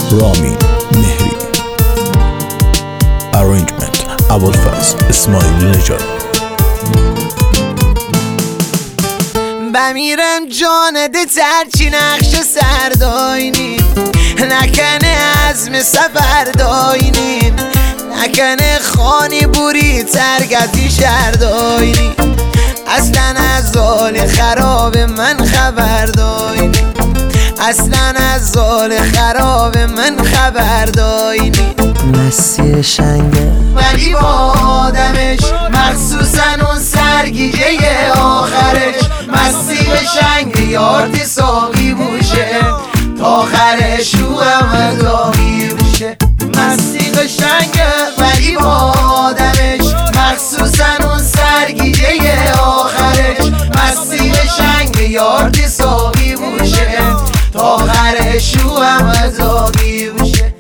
رامین مهری. Arrangement ابوالفضل اسماعیل نژاد. بمیرم جانده ترچی نقش سرداینیم، نکنه عزم سفر داینیم، نکنه خانی بوری ترگتی شرداینیم، اصلا از حال خراب من خبر داینیم، اصلا از حال خراب من خبر داینیم. مسیر شنگه ولی با آدمش مخصوصا اون سرگیجه آخرش، مستی به شنگ یارتی ساقی بوشه تا آخرش رو همه داغی بوشه. مستی به شنگ ولی با آدمش مخصوصا اون سرگیجه آخرش، مستی به شنگ یارتی ساقی بوشه تا آخرش رو همه داغی بوشه.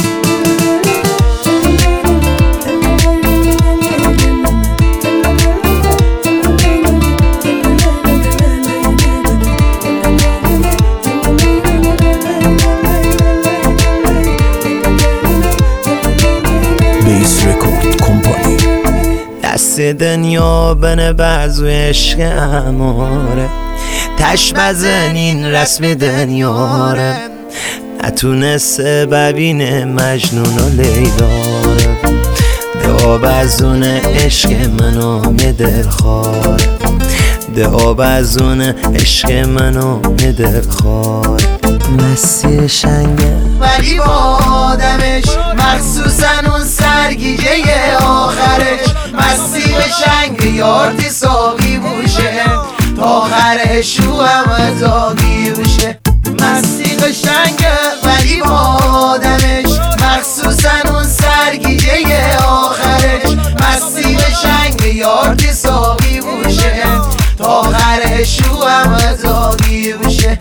دست دنیا بنه بعضو عشق اماره، تش بزنین رسم دنیاره، نتونسته ببینه مجنون و لیلاره، ده آب از اون عشق منو دل خاره، ده آب از اون عشق منو دل خاره. مسیر شنگه ولی با آدمش مخصوصا اون سرگیجه آخرش، مستی به شنگ یارتی ساقی بوشه تا آخرش رو همه داغی بوشه. مستی به شنگ ولی با آدمش مخصوصا اون سرگیجه آخرش، مستی به شنگ یارتی ساقی بوشه تا آخرش رو همه داغی بوشه.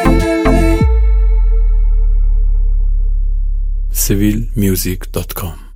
civilmusic.com